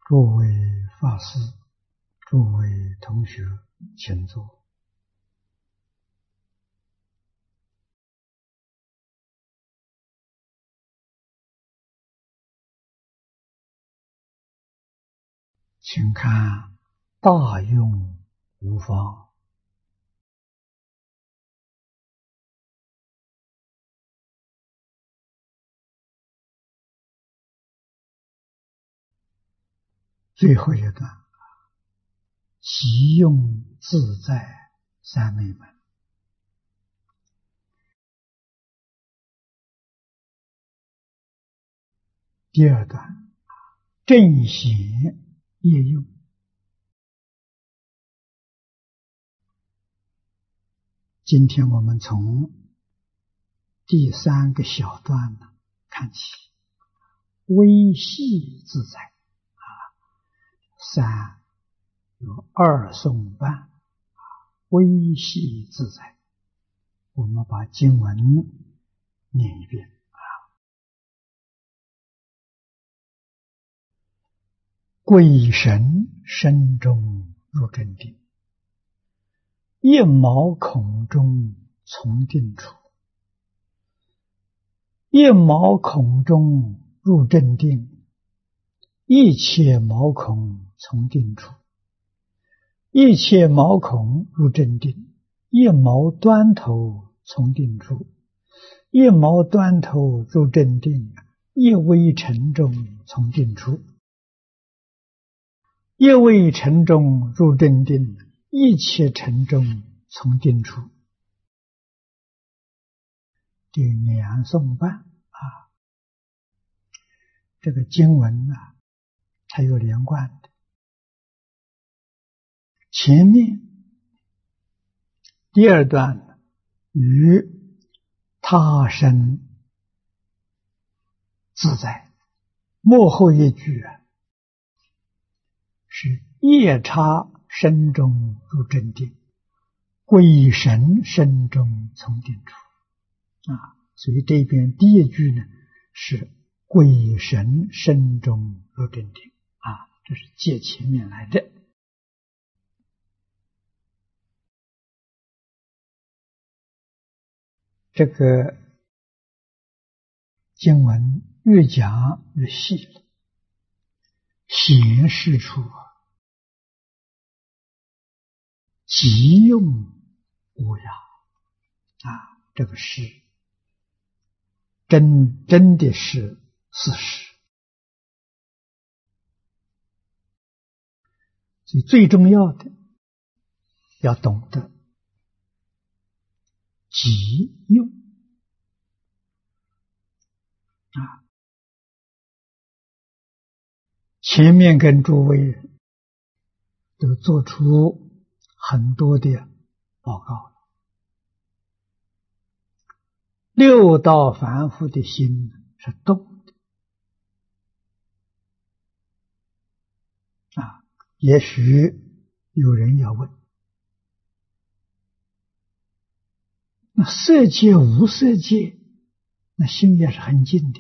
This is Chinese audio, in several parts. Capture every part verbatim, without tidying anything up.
诸位法师，诸位同学，请坐。请看大用无方。最后一段，习用自在三昧门。第二段，正显业用。今天我们从第三个小段呢看起，微细自在啊，三有二诵半，微细自在。我们把经文念一遍啊。鬼神身中入真定，一毛孔中从定处，一毛孔中入真定，一切毛孔从定处，一切毛孔入真定，一毛端头从定处，一毛端头入真定，一微尘中从定处，一微尘中入真定，一切尘中从定处。第两诵半啊，这个经文啊，它有连贯的。前面第二段与他身自在，末后一句啊，是夜叉身中入真定，鬼神身中从定处啊，所以这边第一句呢是鬼神身中入真定啊，这是借前面来的。这个经文越讲越细了，显示出即用无涯啊，这个是真真的是事实。所以最重要的要懂得即用啊。前面跟诸位都做出很多的报告了。六道凡夫的心是动的啊。也许有人要问，那色界无色界，那心也是很静的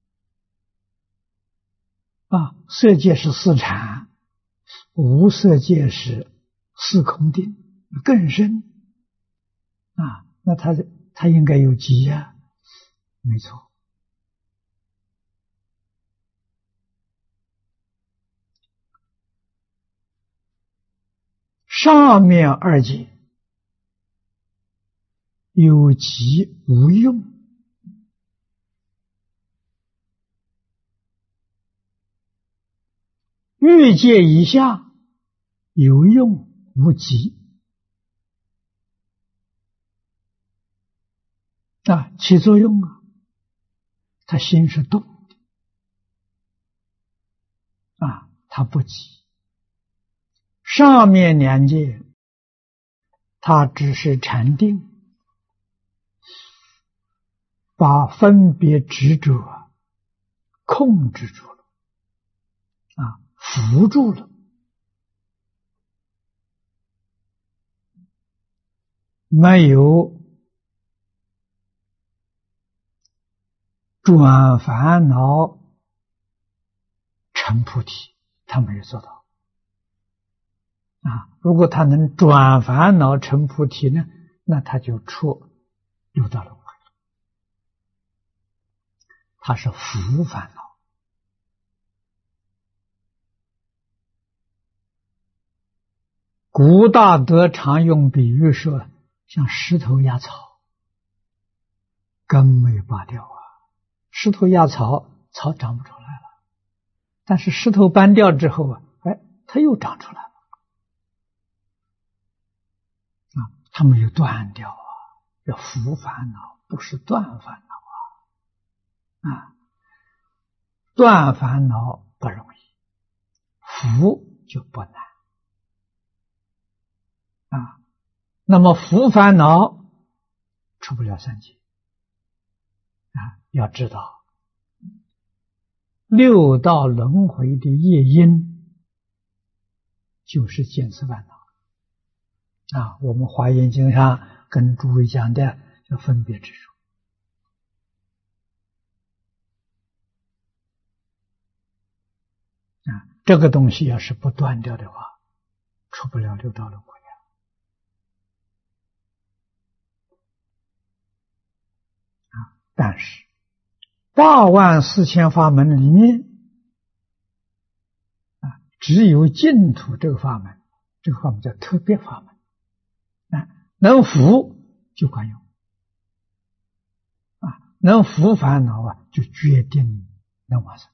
啊。色界是四禅，无色界是四空定，更深啊。那他他应该有极啊，没错。上面二界有极无用，欲界以下有用无极啊，起作用啊，他心是动的啊，他不急。上面两界他只是禅定，把分别执着控制住了啊，扶住了，没有转烦恼成菩提， 他没有做到啊。如果他能转烦恼成菩提呢，那他就出六道轮回，他是福烦恼。古大德常用比喻说，像石头压草，根没有拔掉啊。石头压草，草长不出来了，但是石头搬掉之后啊，哎，它又长出来了啊，它没有断掉啊。要福烦恼，不是断烦恼啊。啊，断烦恼不容易，福就不难啊。那么福烦恼出不了三界啊。要知道六道轮回的业因就是见思烦恼啊。我们华严经上跟诸位讲的叫分别执着啊。这个东西要是不断掉的话，出不了六道轮回啊。但是八万四千法门里面啊，只有净土这个法门，这个法门叫特别法门啊，能伏就管用啊，能伏烦恼啊，就决定能往生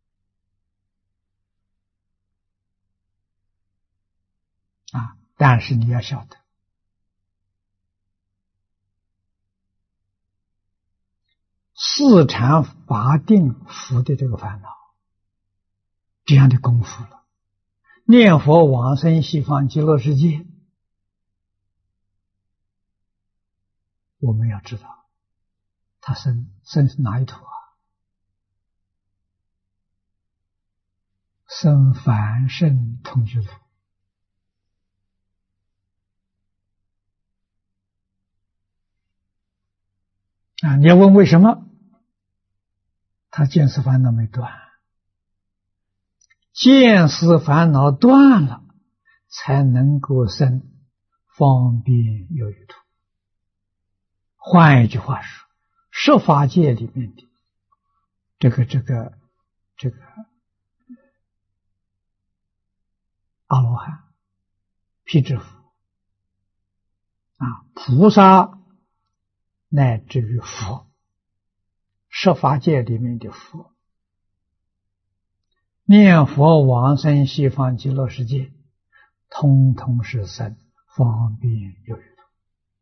啊。但是你要晓得，四禅八定伏的这个烦恼，这样的功夫了，念佛往生西方极乐世界，我们要知道他生生哪一土啊？生凡圣同居土啊。你要问为什么？他见思烦恼没断，见思烦恼断了，才能够生方便有余土。换一句话说，十法界里面的这个这个这个阿罗汉、辟支佛啊、菩萨乃至于佛，十法界里面的佛，念佛往生西方极乐世界，通通是生方便有余土。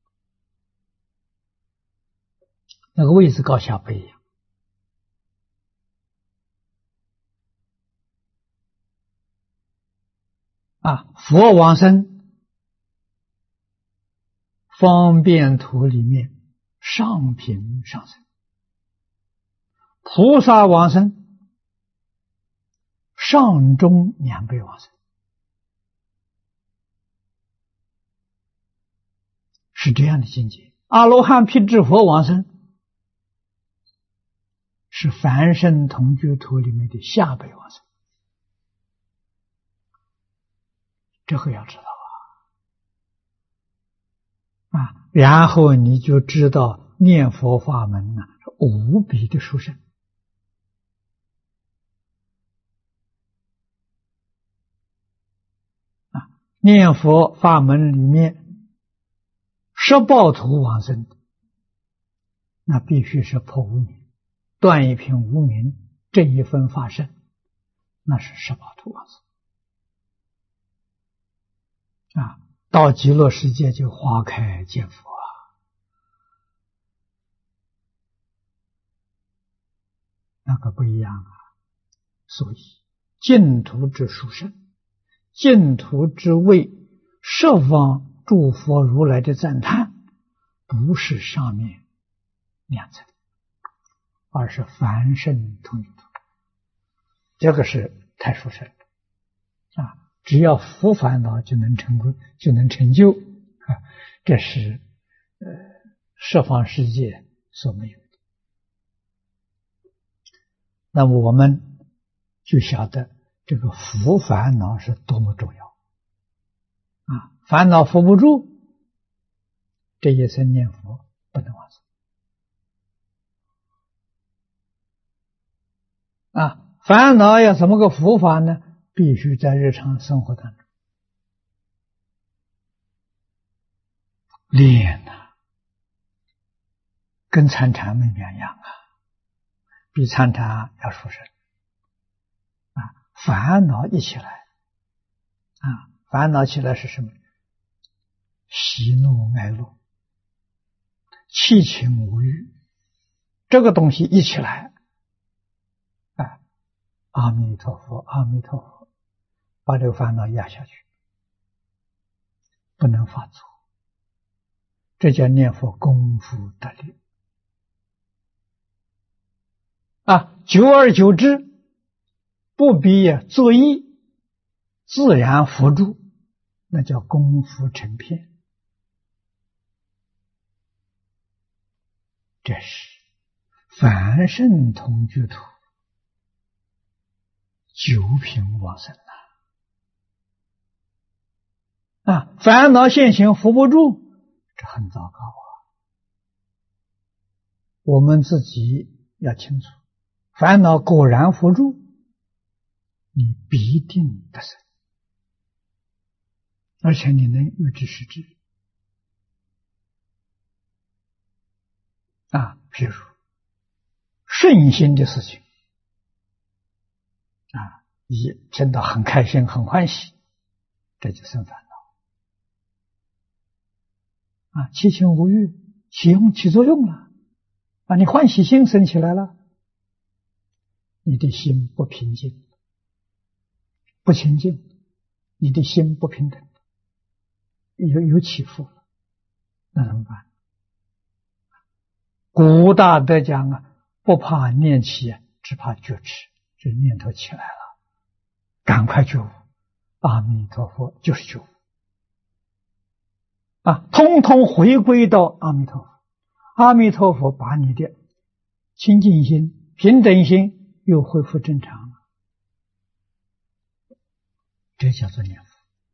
那个位置高下不一样啊。佛往生方便土里面上品上生，菩萨往生上中两倍往生，是这样的境界。阿罗汉、辟支佛往生是凡圣同居土里面的下辈往生，这个要知道啊啊！然后你就知道念佛法门呢、啊、是无比的殊胜啊！念佛法门里面十报土往生的，那必须是破无明，断一品无明，正一分法身，那是十报土往生啊！到极乐世界就花开见佛啊！那个不一样啊！所以净土之殊胜，净土之为十方诸佛如来的赞叹，不是上面两层，而是凡圣同居土，这个是太殊胜啊！只要伏烦恼就能成功，就能成就啊！这是呃十方世界所没有的。那么我们就晓得这个伏烦恼是多么重要啊！烦恼伏不住，这一生念佛不能往生啊！烦恼要怎么个伏法呢？必须在日常生活当中练啊，跟参禅没两样啊，比参禅要殊胜啊！烦恼一起来啊，烦恼起来是什么？喜怒哀乐、七情五欲，这个东西一起来，啊，阿弥陀佛，阿弥陀佛，把这个烦恼压下去，不能发作，这叫念佛功夫得力啊！久而久之，不必作意，自然伏住，那叫功夫成片。这是凡圣同居土九品往生啊！啊，烦恼现行伏不住，这很糟糕啊！我们自己要清楚，烦恼果然伏住，你必定得生，而且你能预知实知啊！譬如顺心的事情啊，你真的很开心很欢喜，这就生烦恼啊！七情五欲起用起作用了啊！你欢喜心生起来了，你的心不平静不清净，你的心不平等，有有起伏了，那怎么办？古大德讲啊，不怕念起，只怕觉迟。这念头起来了，赶快觉悟，阿弥陀佛就是觉悟啊，通通回归到阿弥陀佛。阿弥陀佛把你的清净心、平等心又恢复正常了，这叫做念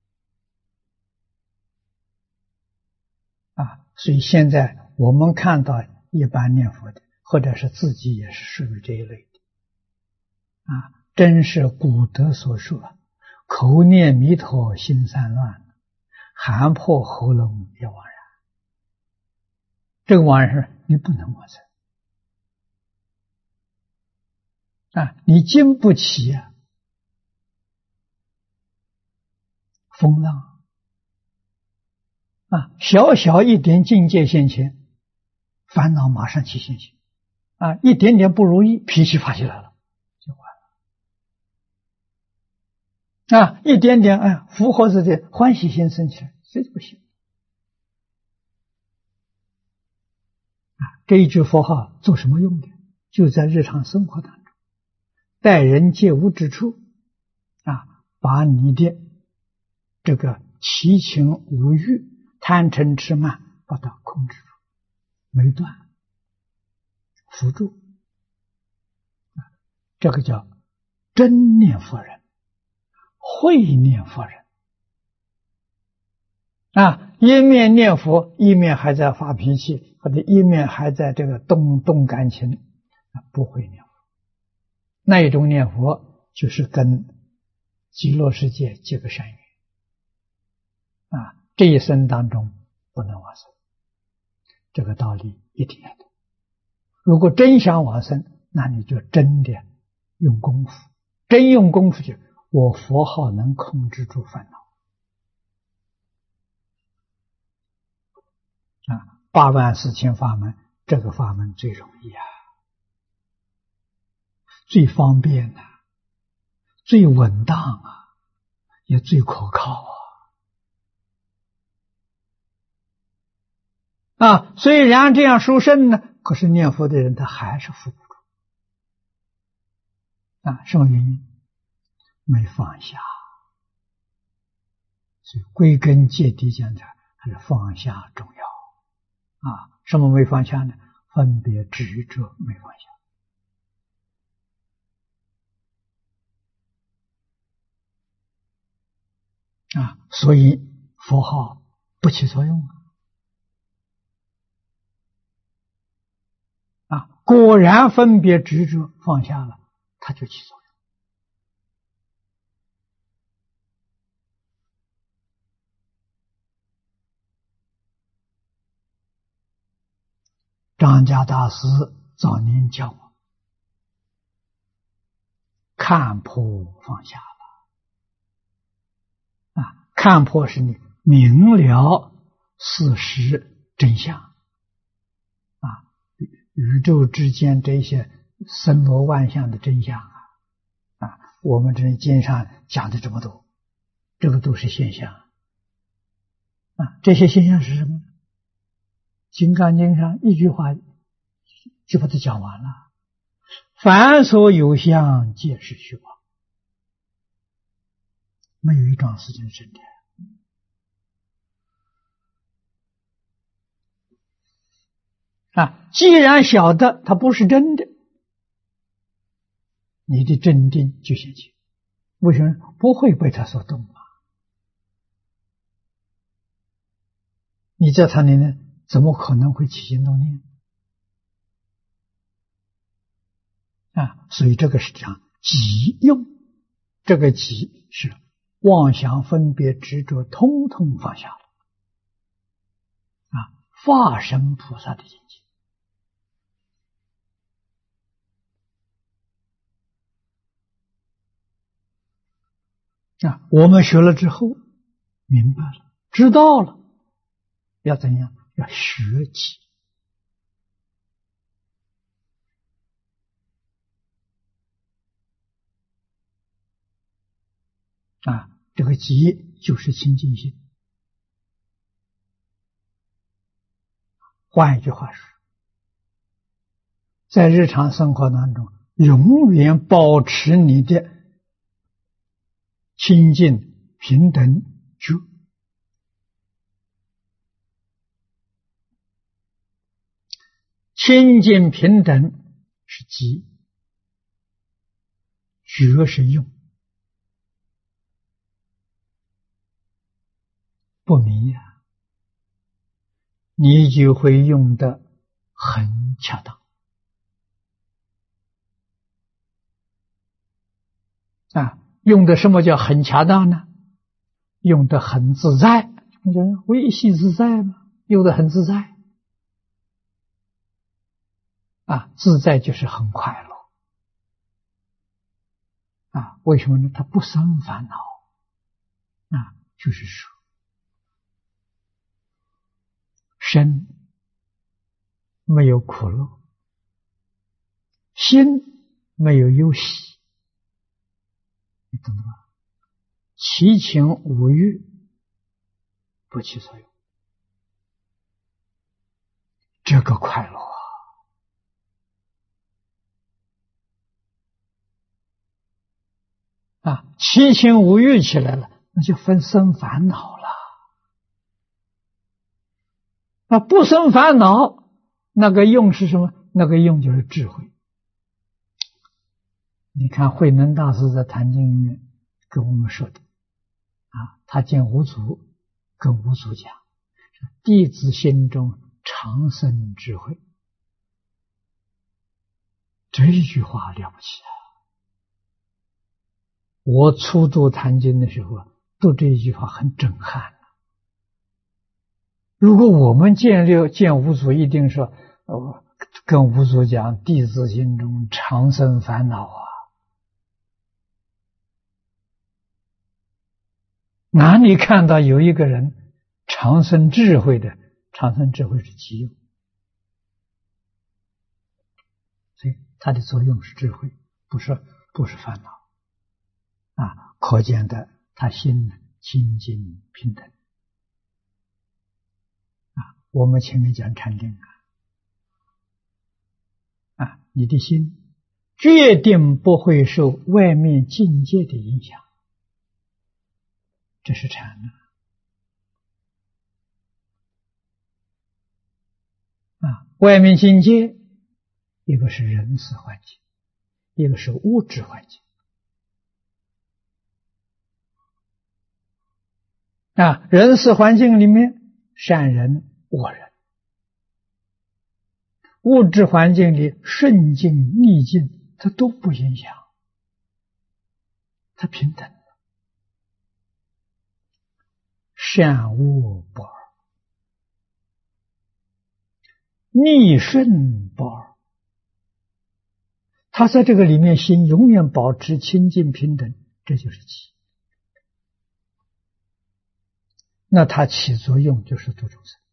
佛啊。所以现在我们看到一般念佛的，或者是自己也是属于这一类的啊，真是古德所说，口念弥陀心散乱，喊破喉咙也枉然。这个枉然你不能往生啊，你经不起啊风浪啊，小小一点境界现前，烦恼马上起现行啊，一点点不如意，脾气发起来了，就完了啊，一点点哎，符合自己欢喜心生起来，这就不行啊！这一句佛号做什么用的？就在日常生活当中，待人接物之处啊，把你的这个七情五欲、贪嗔痴慢，把它控制住，没断，扶住，这个叫真念佛人，会念佛人啊！一面念佛，一面还在发脾气，或者一面还在这个动动感情，不会念佛。那一种念佛就是跟极乐世界结个善缘啊！这一生当中不能往生，这个道理一定要懂。如果真想往生，那你就真的用功夫，真用功夫就我佛号能控制住烦恼啊！八万四千法门，这个法门最容易啊，最方便啊，最稳当啊，也最可靠啊！啊，虽然这样殊胜呢，可是念佛的人他还是扶不住啊！什么原因？没放下。所以归根结底讲的还是放下重要啊！什么没放下呢？分别执着没放下啊，所以佛号不起作用啊！啊，果然分别执着放下了，它就起作用。张家大师早年教我看破放下了啊，看破是你明了事实真相啊，宇宙之间这些森罗万象的真相啊啊，我们这经上讲的这么多，这个都是现象啊，这些现象是什么呢？金刚经上一句话就把它讲完了，凡所有相，皆是虚妄，没有一桩事情是真的啊！既然晓得它不是真的，你的镇定就显现。为什么不会被它所动啊？你在它里面怎么可能会起心动念啊？所以这个是讲即用，这个即是妄想分别执着通通放下了啊！化身菩萨的境界啊！我们学了之后明白了，知道了，要怎样？要学习啊！这个即就是清净心。换一句话说，在日常生活当中，永远保持你的清净平等觉。清净平等是即，觉是用，不迷啊，你就会用得很恰当啊！用的什么叫很恰当呢？用得很自在，微细自在嘛，用得很自在啊！自在就是很快乐啊！为什么呢？它不生烦恼啊！就是说，身没有苦乐，心没有忧喜，你懂了吗？七情五欲不起作用，这个快乐啊！啊，七情五欲起来了，那就分生烦恼了。那不生烦恼，那个用是什么？那个用就是智慧。你看慧能大师在《坛经》里面跟我们说的啊，他见五祖，跟五祖讲，弟子心中常生智慧，这一句话了不起啊！我初读《坛经》的时候读这一句话很震撼。如果我们见六见五祖，一定说，呃，跟五祖讲，弟子心中常生烦恼啊！哪里看到有一个人常生智慧的？常生智慧是即用，所以它的作用是智慧，不是不是烦恼啊！可见的，他心清净平等啊！我们前面讲禅定啊，啊，你的心决定不会受外面境界的影响。这是禅啊！外面境界，一个是人事环境，一个是物质环境啊，人事环境里面，善人、恶人；物质环境里，顺境、逆境，它都不影响，它平等。善恶不二，逆顺不二。他在这个里面心永远保持清净平等，这就是吉。那它起作用就是度众生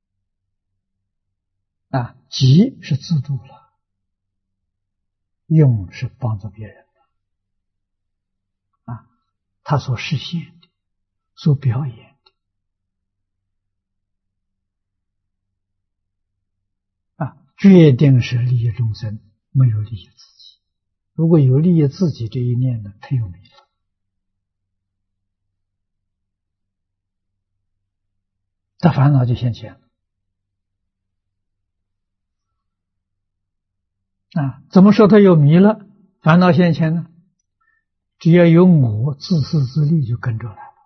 啊，吉是自度了，用是帮助别人啊，他所实现的，所表演的啊，决定是利益众生，没有利益自己。如果有利益自己这一念呢，他又没了。他烦恼就现前了啊！怎么说他有迷了？烦恼现前呢？只要有我自私自利就跟着来了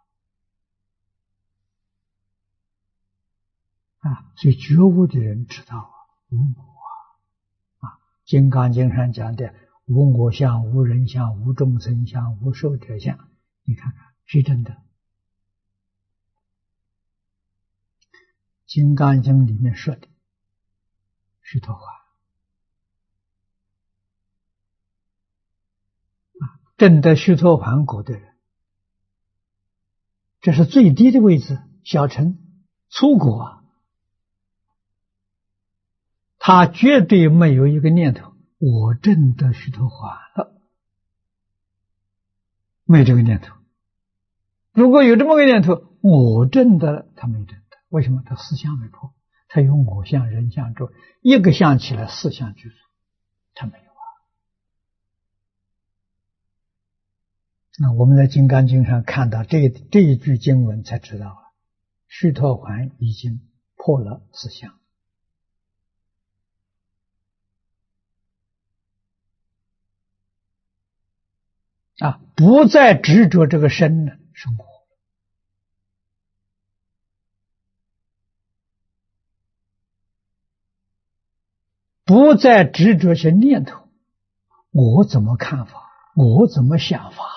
啊！所以觉悟的人知道啊，无我啊，啊，《金刚经》上讲的无我相、无人相、无众生相、无寿者相，你看看是真的。《金刚经》里面说的须陀洹啊，证得须陀洹果的人，这是最低的位置，小乘粗果啊，他绝对没有一个念头我证得须陀洹了，没有这个念头。如果有这么个念头，我证得了，他没证得。为什么？他四相没破，他有我相、人相住，一个相起来四相具足，他没有啊。那我们在《金刚经》上看到这这一句经文，才知道啊，须陀洹已经破了四相啊，不再执着这个身呢生活。不再执着些念头，我怎么看法，我怎么想法，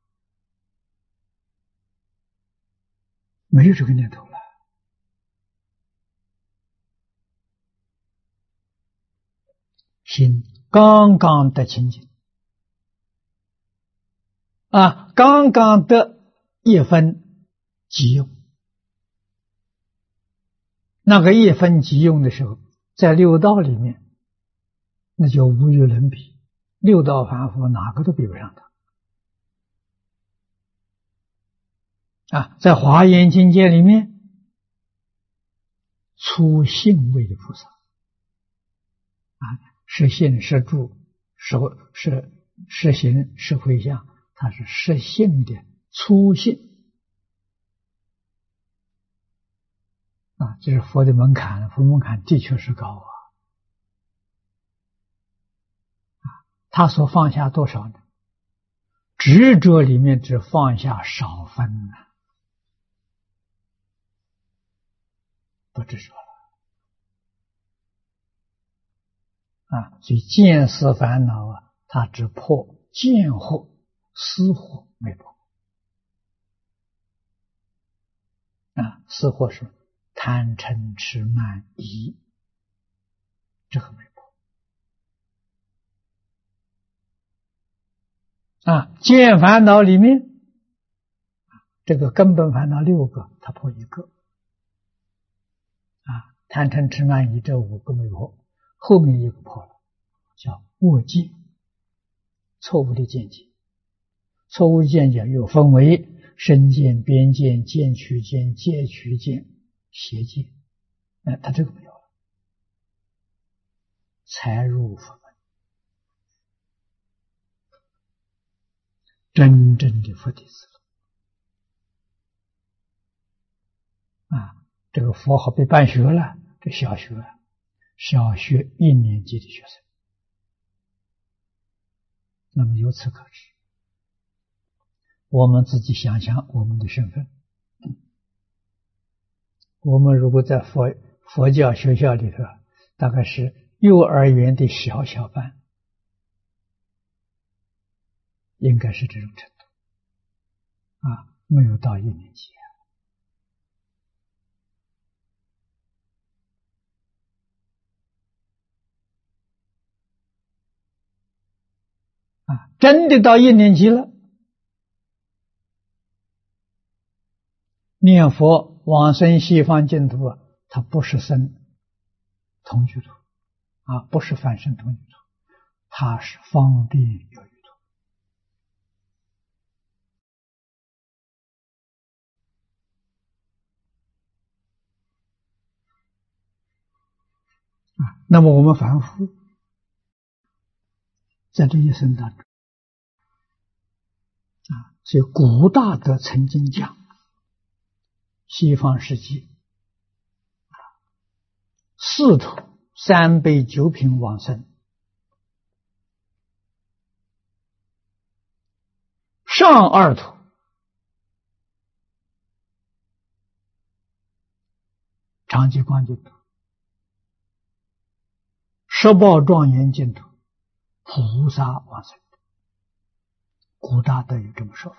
没有这个念头了。心刚刚的清净啊，刚刚的一分即用。那个一分即用的时候，在六道里面那就无与伦比，六道凡夫哪个都比不上他啊！在华严境界里面，出性位的菩萨啊，是性是住是是是行是回向，它是实性的粗性啊，这是佛的门槛，佛门槛的确是高啊。他所放下多少呢？执着里面只放下少分呢，不执着了啊！所以见思烦恼啊，他只破见惑、思惑，没破啊。思惑是贪嗔痴慢疑，这个没破。啊，见烦恼里面，这个根本烦恼六个，他破一个。啊，贪嗔痴慢疑这五个没破，后面一个破了，叫恶见，错误的见解。错误的见解又分为身见、边见、见取见、戒取见、邪见。哎，他这个没有了，才入佛门。真正的佛弟子啊，这个佛号被办学了，这小学小学一年级的学生。那么由此可知，我们自己想想我们的身份， 我们如果在佛佛教学校里头，大概是幼儿园的小小班，应该是这种程度啊，没有到一年级啊，真的到一年级了，念佛往生西方净土啊，它不是生同居土啊，不是凡圣同居土，它是方便有余土啊。那么我们凡夫在这一生当中啊，所以古大德曾经讲，西方世界四土三杯九品往生，上二土长吉光净土，十报庄严净土，菩萨往生。古大德有这么说法。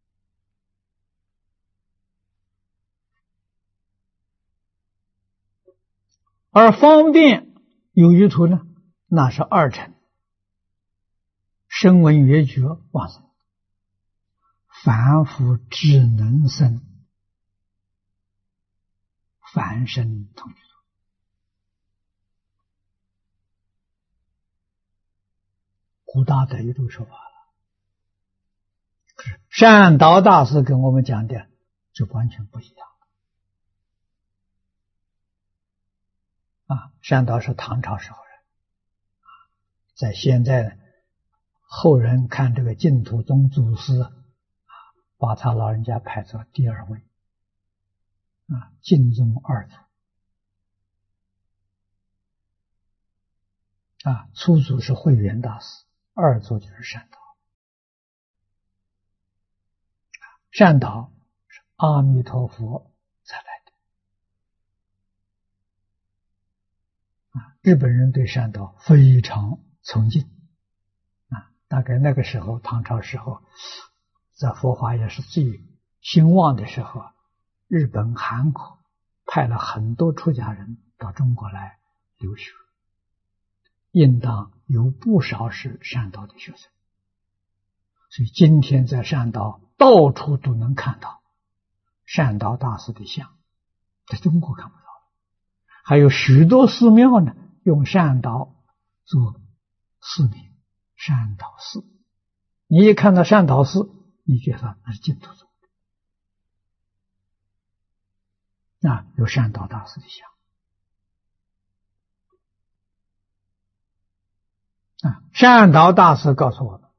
而方便有余土呢，那是二乘，声闻缘觉往生，凡夫只能生凡圣同居土。古大德有这个说法了。善导大师跟我们讲的就完全不一样啊！善导是唐朝时候人，在现在后人看这个净土宗祖师啊，把他老人家排在第二位啊，净宗二祖啊，初祖是慧远大师，二祖就是善导。善导是阿弥陀佛才来的啊！日本人对善导非常崇敬啊！大概那个时候，唐朝时候，在佛法也是最兴旺的时候，日本、韩国派了很多出家人到中国来留学，应当有不少是善导的学生。所以今天在善导到处都能看到善导大师的像，在中国看不到。还有许多寺庙呢，用善导做寺名，善导寺。你一看到善导寺，你觉得那是净土宗的啊，有善导大师的像啊。善导大师告诉我们，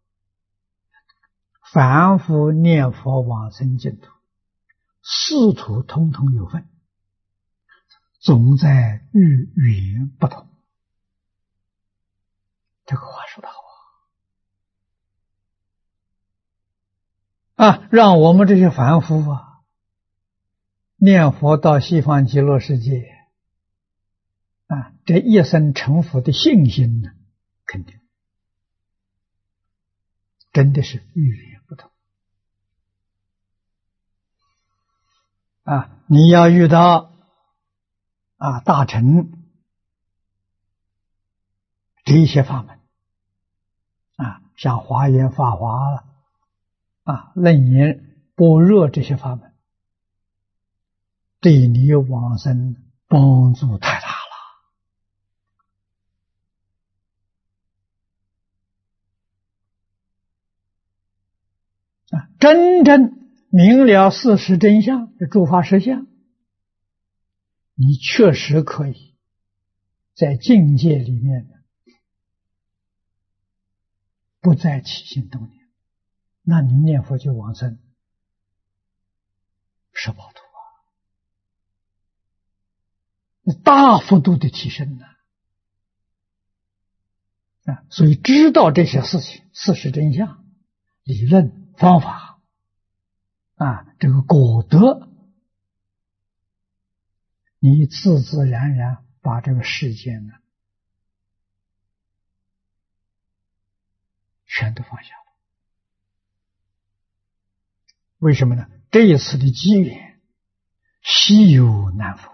凡夫念佛往生净土，四土通通有份，总在遇缘不同。这个话说得好啊！啊，让我们这些凡夫啊，念佛到西方极乐世界啊，这一生成佛的信心呢，肯定真的是遇缘不同啊！你要遇到啊大乘这一些法门啊，像华严、法华啊、楞严、般若这些法门，对你往生帮助太大了啊！真正明了事实真相的诸法实相，你确实可以在境界里面不再起心动念，那你念佛就往生是宝土啊，大幅度的提升呢啊！所以知道这些事情、事实真相、理论、方法啊，这个果德你自自然然把这个世间呢全都放下了。为什么呢？这一次的机缘稀有难逢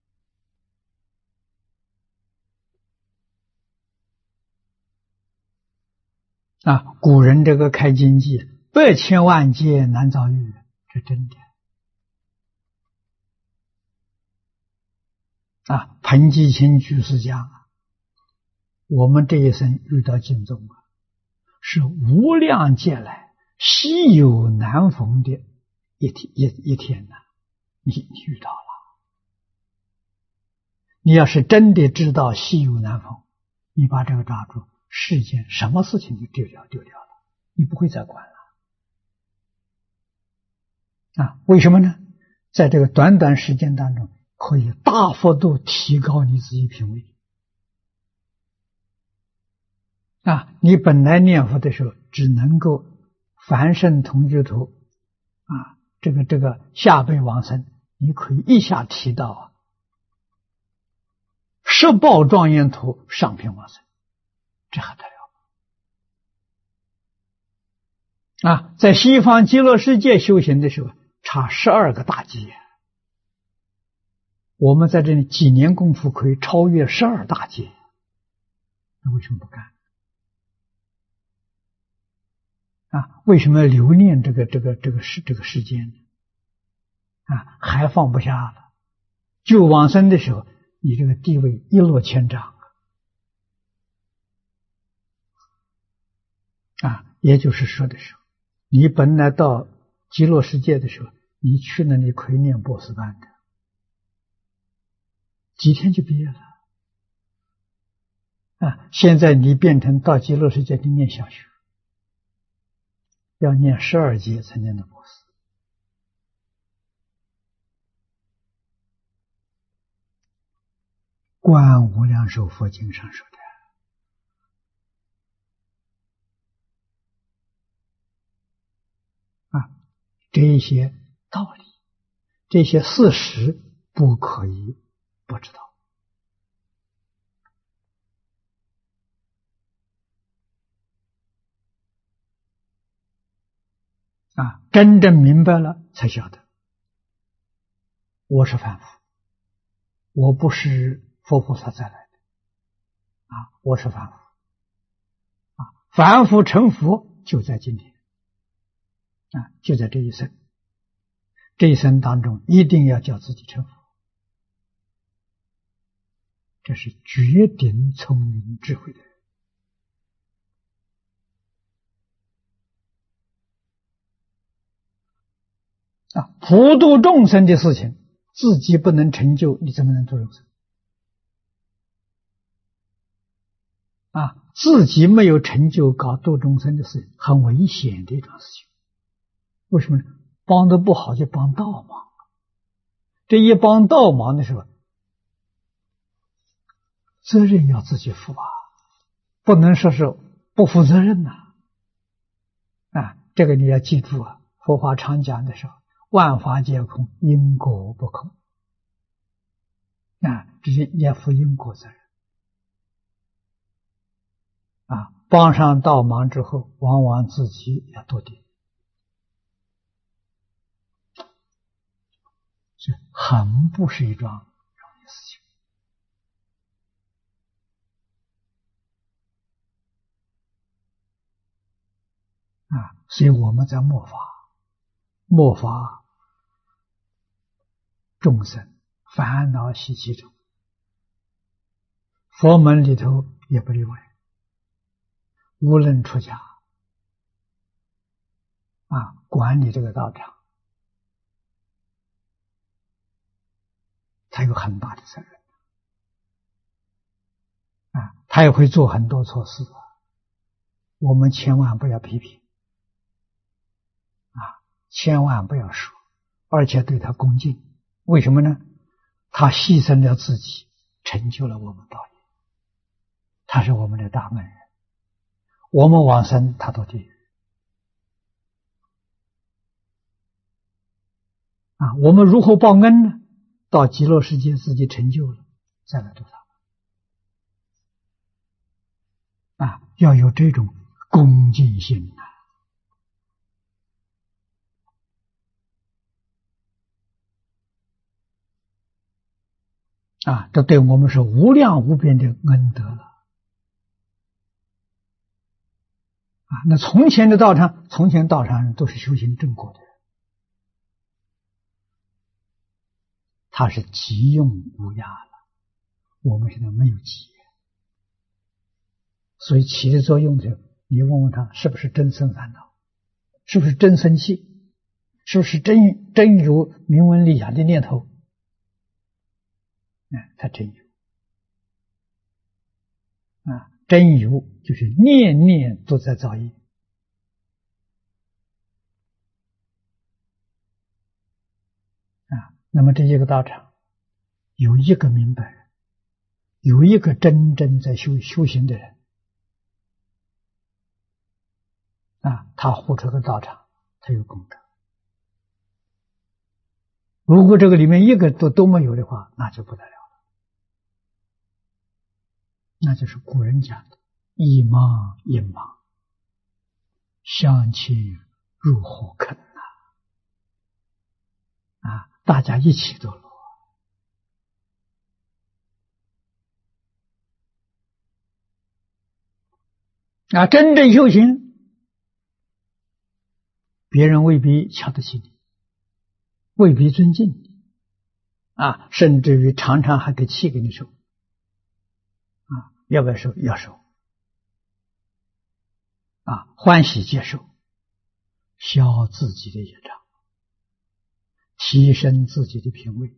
啊！古人这个开经记，百千万劫难遭遇，这真的啊！彭继清居士讲啊，我们这一生遇到经宗啊，是无量劫来稀有难逢的一天一一天呐、啊！你你遇到了，你要是真的知道稀有难逢，你把这个抓住，世间什么事情就丢掉丢掉了，你不会再管了啊？为什么呢？在这个短短时间当中，可以大幅度提高你自己品位啊！你本来念佛的时候，只能够凡圣同居图啊，这个这个下辈往生，你可以一下提到啊，十报庄严图上品往生，这还得了啊！在西方极乐世界修行的时候，差十二个大劫。我们在这里几年功夫可以超越十二大劫，那为什么不干啊？为什么留恋这个这个这个时这个时间呢？啊，还放不下了？就往生的时候，你这个地位一落千丈啊！也就是说的时候，你本来到极乐世界的时候，你去那里可以念波斯班的，几天就毕业了啊！现在你变成到极乐世界去念小学，要念十二节才念到博士。观无量寿佛经上说的啊，这些道理，这些事实不可以不知道啊！真正明白了才晓得，我是凡夫，我不是佛菩萨再来的啊！我是凡夫啊！凡夫成佛就在今天啊，就在这一生，这一生当中一定要叫自己成佛，这是绝顶聪明智慧的人啊！普度众生的事情，自己不能成就，你怎么能度众生啊？自己没有成就，搞度众生的事情，很危险的一桩事情。为什么呢？帮得不好就帮倒忙，这一帮倒忙的时候，责任要自己负啊，不能说是不负责任呐 啊, 啊！这个你要记住啊！佛法常讲的时候，万法皆空，因果不空啊，这是也负因果责任啊！帮上倒忙之后，往往自己也堕地，这很不是一桩容易事情啊！所以我们在末法，末法众生烦恼习气中，佛门里头也不例外，无论出家啊，管理这个道场，他有很大的责任啊，他也会做很多错事啊，我们千万不要批评啊，千万不要说，而且对他恭敬。为什么呢？他牺牲了自己，成就了我们道业，他是我们的大恩人，我们往生他堕地狱啊！我们如何报恩呢？ 到极乐世界自己成就了，再来度他。啊，要有这种恭敬心呐！啊，这对我们是无量无边的恩德了。啊，那从前的道场，从前道场人都是修行正果的人，他是急用无涯了。我们现在没有急，所以起的作用的，你问问他是不是真生烦恼，是不是真生气，是不是真真有名闻利养的念头？哎，他真有啊，真有就是念念都在造业啊。那么这一个道场有一个明白人，有一个真正在修修行的人啊，他护这个道场，他有功德。如果这个里面一个都都没有的话，那就不得了了，那就是古人讲的一盲一盲，相亲入火坑啊！啊，大家一起堕落啊！真正修行，别人未必瞧得起你，未必尊敬你啊，甚至于常常还给气给你受啊！要不要受？要受啊！欢喜接受，消自己的业障，提升自己的品位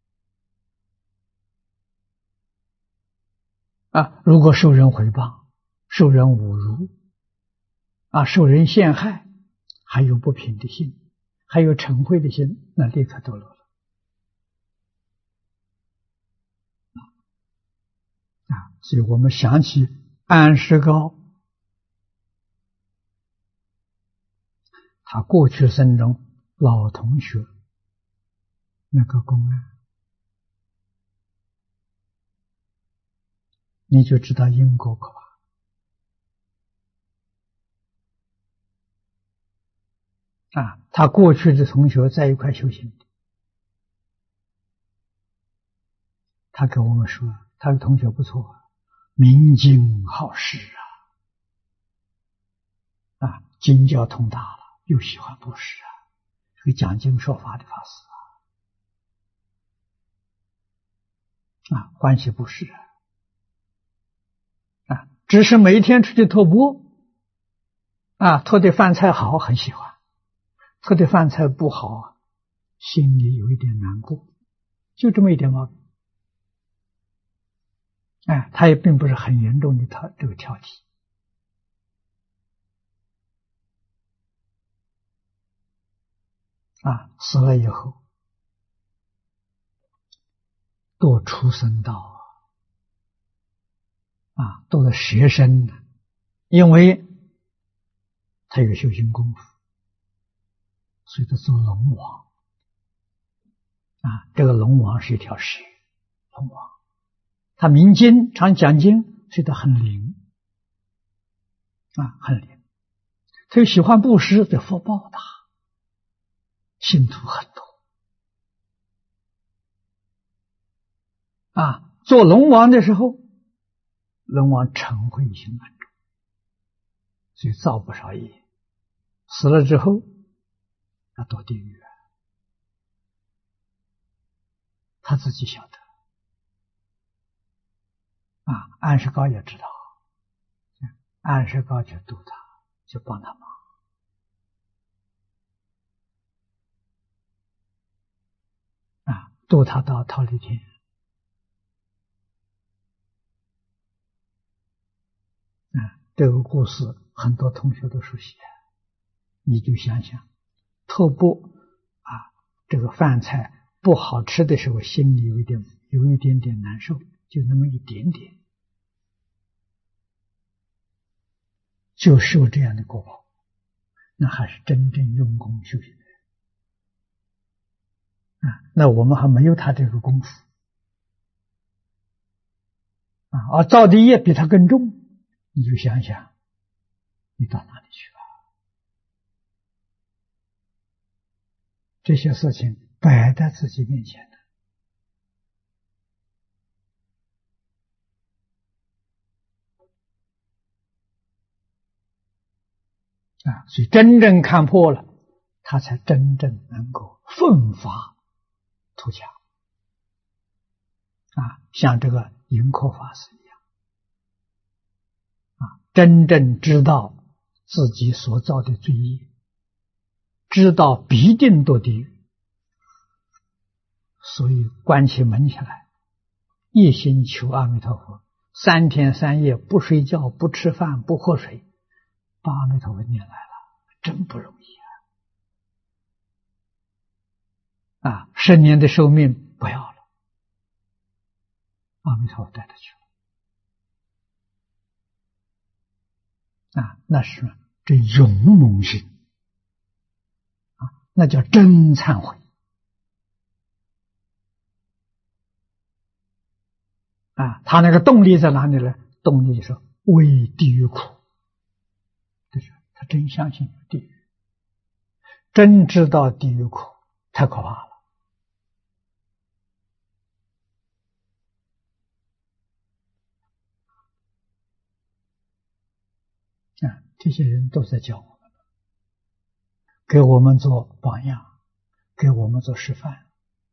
啊！如果受人诽谤，受人侮辱啊，受人陷害，还有不平的心，还有嗔恚的心，那立刻堕落了啊！所以我们想起安世高，他过去生中老同学那个公案，你就知道因果可怕啊！他过去的同学在一块修行的，他跟我们说，他的同学不错，明经好事啊，啊，经教通达了，又喜欢布施啊，是个讲经说法的法师啊，啊，欢喜布施啊，啊，只是每天出去托钵啊，托的饭菜好，很喜欢。托的饭菜不好，心里有一点难过，就这么一点毛病。哎，他也并不是很严重的他这个挑剔啊。死了以后，堕畜生道啊，堕了蛇身的，因为他有修行功夫，所以他做龙王啊。这个龙王是一条蛇，龙王。他明经常讲经，所以他很灵啊，很灵。他又喜欢布施，这福报大，信徒很多啊。做龙王的时候，龙王嗔恚心很重，所以造不少业。死了之后，要堕地狱，他自己晓得。啊，安世高也知道，安世高就度他，就帮他忙啊，度他到忉利天啊。这个故事很多同学都熟悉，你就想想，托钵啊，这个饭菜不好吃的时候，心里有一点有一点点难受，就那么一点点，就受这样的果报，那还是真正用功修行的人啊，那我们还没有他这个功夫啊，而造的业比他更重，你就想想，你到哪里去了？这些事情摆在自己面前的啊，所以真正看破了，他才真正能够奋发图强啊，像这个盈科法师一样啊，真正知道自己所造的罪业，知道必定堕地狱，所以关起门起来，一心求阿弥陀佛，三天三夜不睡觉、不吃饭、不喝水，把阿弥陀佛念来了，真不容易啊！啊，十年的寿命不要了，阿弥陀佛带他去了啊，那是这勇猛心啊，那叫真忏悔啊！他那个动力在哪里呢？动力就是为地狱苦，就是他真相信地狱，真知道地狱苦，太可怕了啊！这些人都在教我们，给我们做榜样，给我们做示范。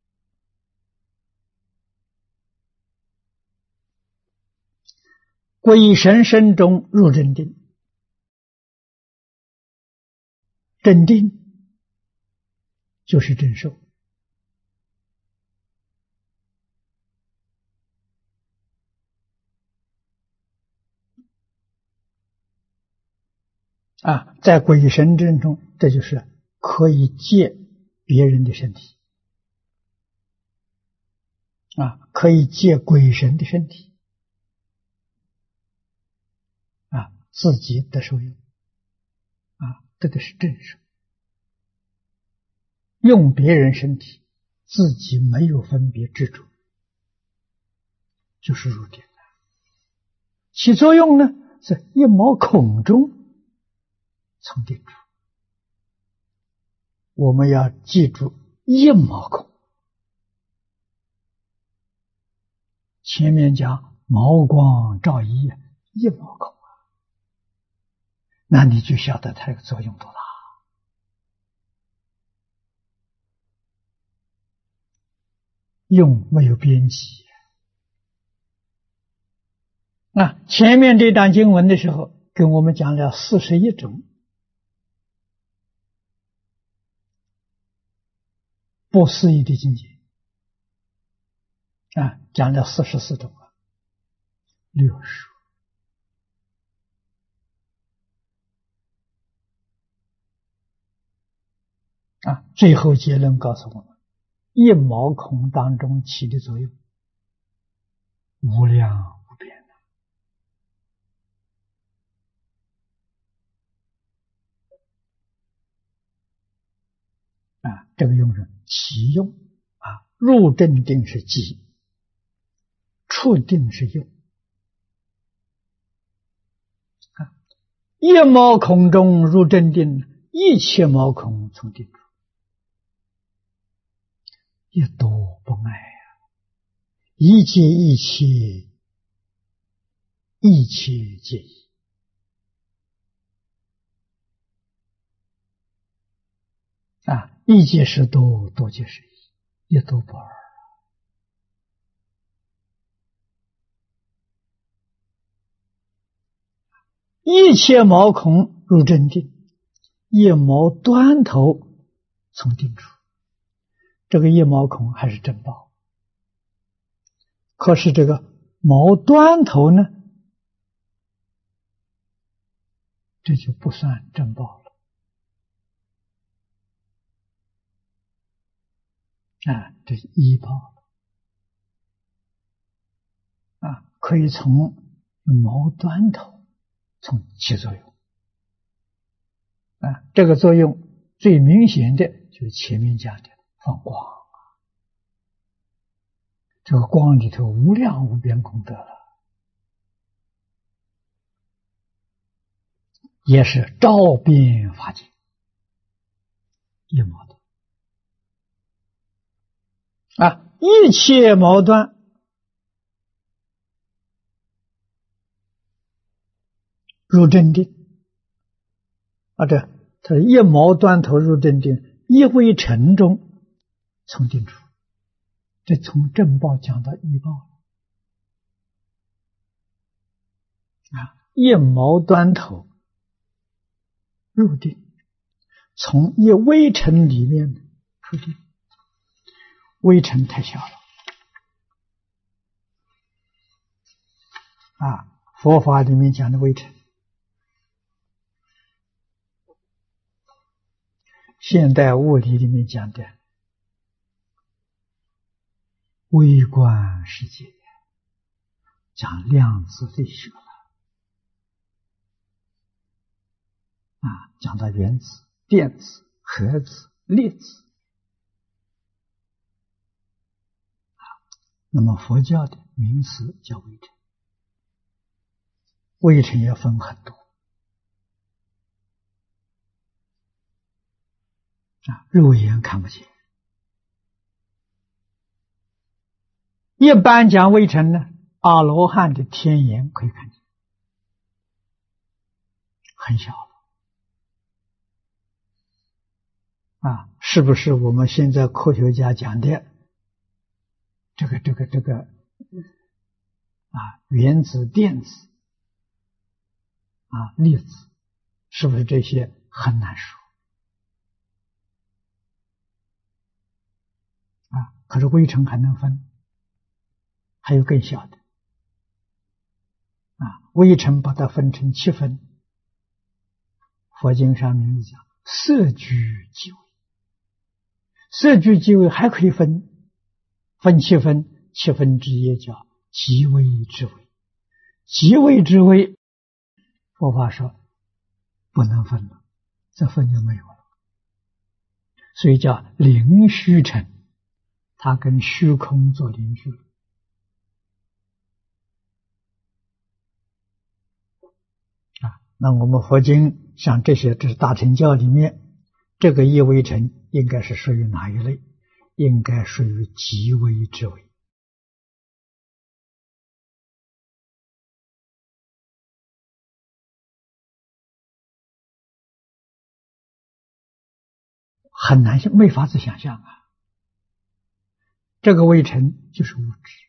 鬼神身中入真定，真定就是真受啊，在鬼神阵中，这就是可以借别人的身体啊，可以借鬼神的身体啊，自己得受用啊，这个是正受。用别人身体，自己没有分别执着，就是入定了。起作用呢，是一毛孔中从定出。我们要记住一毛孔，前面讲毛光照一，一毛孔啊，那你就晓得它这个作用多大。用没有边际啊！前面这段经文的时候，跟我们讲了四十一种不思议的境界啊，讲了四十四种啊，六十啊，最后结论告诉我们，一毛孔当中起的作用无量无边啊，这个用是起用啊，入正定是起，触定是用啊，一毛孔中入正定，一切毛孔从定出，一多不爱啊，一切一切一切皆一啊，一皆是多，多皆是一，一多不二。一切毛孔入正定，一毛端头从定出。这个一毛孔还是正报，可是这个毛端头呢，这就不算正报了啊，这是依报了啊，可以从毛端头从起作用啊，这个作用最明显的就是前面讲的放光这个光里头无量无边功德了，也是照遍法界，一毛端啊，一切毛端入真定啊，这他一毛端头入真定，一微尘中从定出，这从正报讲到依报啊，一毛端头入定，从一微尘里面出定，微尘太小了啊，佛法里面讲的微尘，现代物理里面讲的微观世界，讲量子力学了啊，讲到原子、电子、核子、粒子啊。那么佛教的名词叫微尘，微尘也分很多啊，肉眼看不见。一般讲微尘呢，阿罗汉的天眼可以看见，很小了啊，是不是我们现在科学家讲的这个这个这个啊原子、电子啊粒子，是不是这些很难说啊？可是微尘还能分。还有更小的啊，微尘把它分成七分，佛经上名字叫色聚即微，色聚即微还可以分分七分，七分之一叫极微之微，极微之微，佛法说不能分了，这分就没有了，所以叫灵虚尘，它跟虚空做邻居了。那我们佛经像这些，这是大乘教里面，这个一微尘应该是属于哪一类？应该属于极微之微。很难想，没法子想象啊。这个微尘就是物质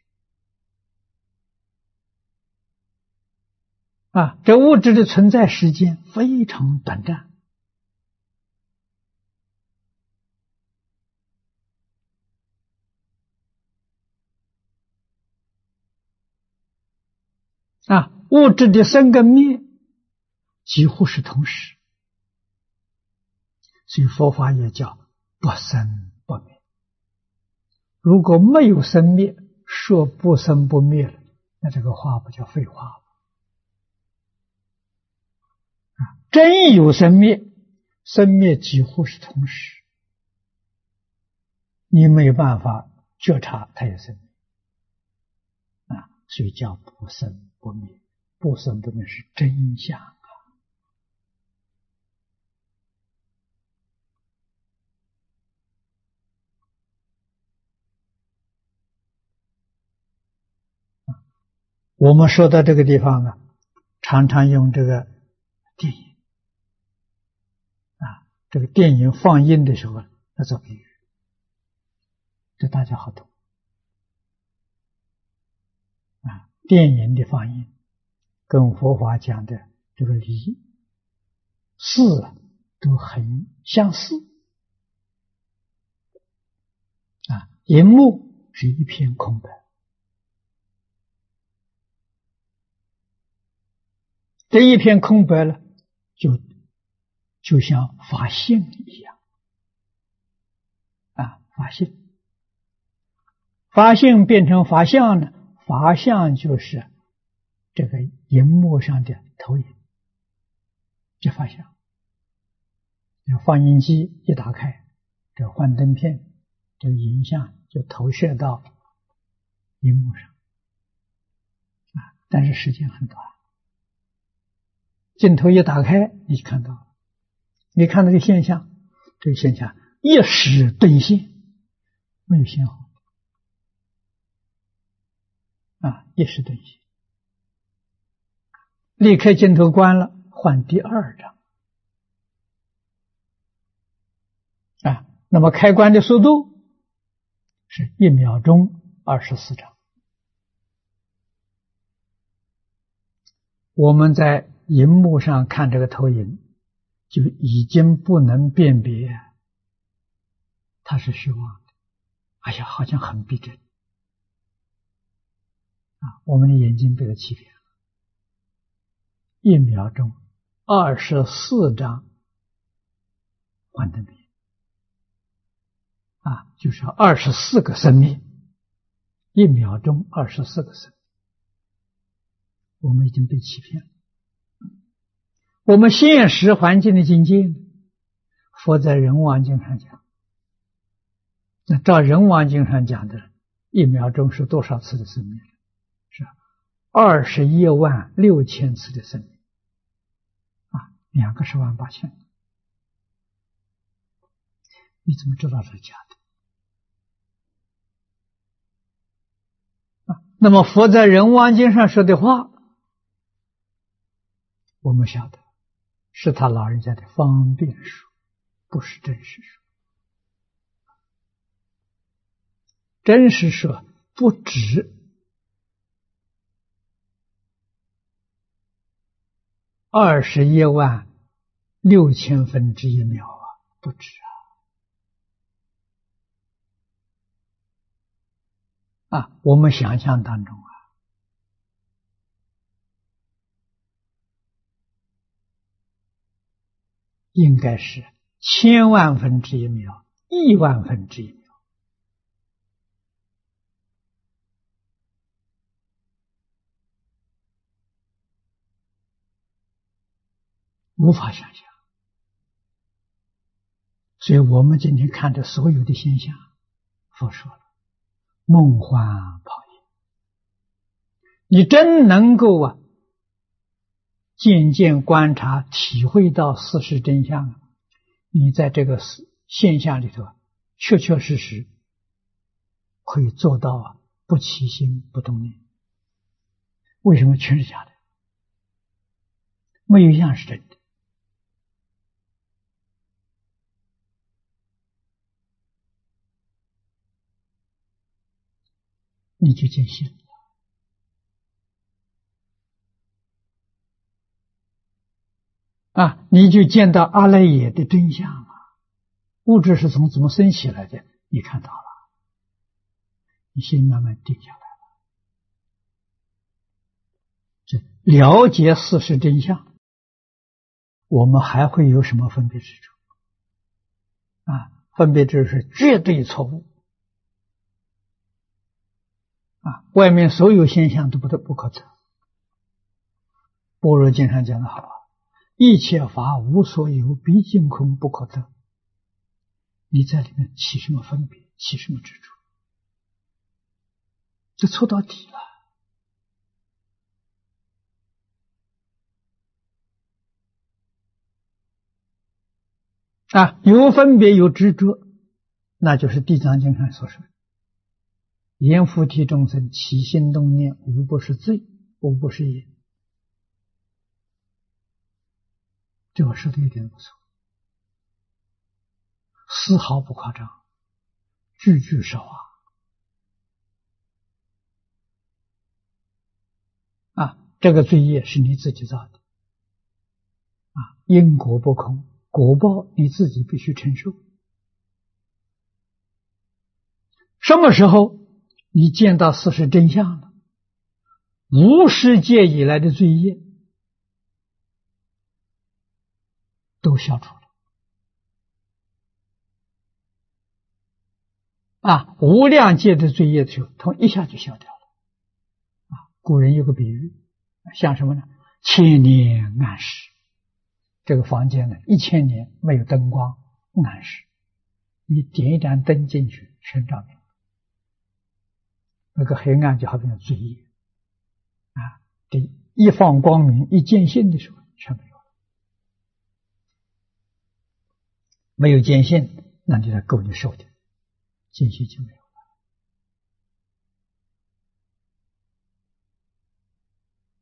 啊，这物质的存在时间非常短暂啊，物质的生跟灭几乎是同时，所以佛法也叫不生不灭。如果没有生灭，说不生不灭了，那这个话不叫废话吗？啊，真有生灭，生灭几乎是同时，你没有办法觉察它有生灭啊，所以叫不生不灭。不生不灭是真相啊！我们说到这个地方啊，常常用这个电影啊，这个电影放映的时候来做比喻，这大家好懂啊。电影的放映跟佛法讲的这个理事啊都很相似啊。荧幕是一片空白，这一片空白了，就就像法性一样啊，法性，法性变成法相呢，法相就是这个荧幕上的投影，这法相。放映机一打开，这幻灯片，这个影像就投射到荧幕上啊，但是时间很短，镜头一打开，你就看到了，你看到这个现象，这个现象一时顿现，没有先后啊，一时顿现，立刻镜头关了，换第二张啊，那么开关的速度是一秒钟二十四张。我们在荧幕上看这个投影，就已经不能辨别它是虚妄的。哎呀，好像很逼真啊！我们的眼睛被它欺骗了。一秒钟二十四张幻灯片啊，就是二十四个生命，一秒钟二十四个生命，我们已经被欺骗了。我们现实环境的境界，佛在人王经上讲，那照人王经上讲的，一秒钟是多少次的生命？是二十一万六千次的生命啊，两个十万八千。你怎么知道是假的？啊，那么佛在人王经上说的话，我们晓得是他老人家的方便说，不是真实说。真实说不止二十一万六千分之一秒啊，不止啊！啊，我们想象当中啊，应该是千万分之一秒、亿万分之一秒。无法想象，所以我们今天看着所有的现象，佛说了，梦幻泡影。你真能够啊，渐渐观察、体会到事实真相，你在这个现象里头，确确实实可以做到啊，不起心不动念。为什么全是假的？没有一样是真的。你就见性了啊！你就见到阿赖耶的真相了。物质是从怎么生起来的？你看到了，你心慢慢定下来了。这了解事实真相，我们还会有什么分别之处？啊，分别之处是绝对错误。啊，外面所有现象都不得不可测。般若经上讲的好啊，一切法无所有，毕竟空不可得。你在里面起什么分别，起什么执着？这错到底了。啊，有分别有执着，那就是地藏经上所说的言菩提众生起心动念，无不是罪，无不是业。这我说的一点不错，丝毫不夸张，句句实话。啊，这个罪业是你自己造的，啊，因果不空，果报你自己必须承受。什么时候你见到事实真相了，无世界以来的罪业都消除了。啊，无量界的罪业就通一下就消掉了。啊，古人有个比喻，像什么呢？千年暗室，这个房间呢，一千年没有灯光，暗室，你点一盏灯进去，全照明。 那个黑暗就好像罪业啊，这一放光明一见性的时候全没有了，没有见性，那就来够你受的，见性就没有。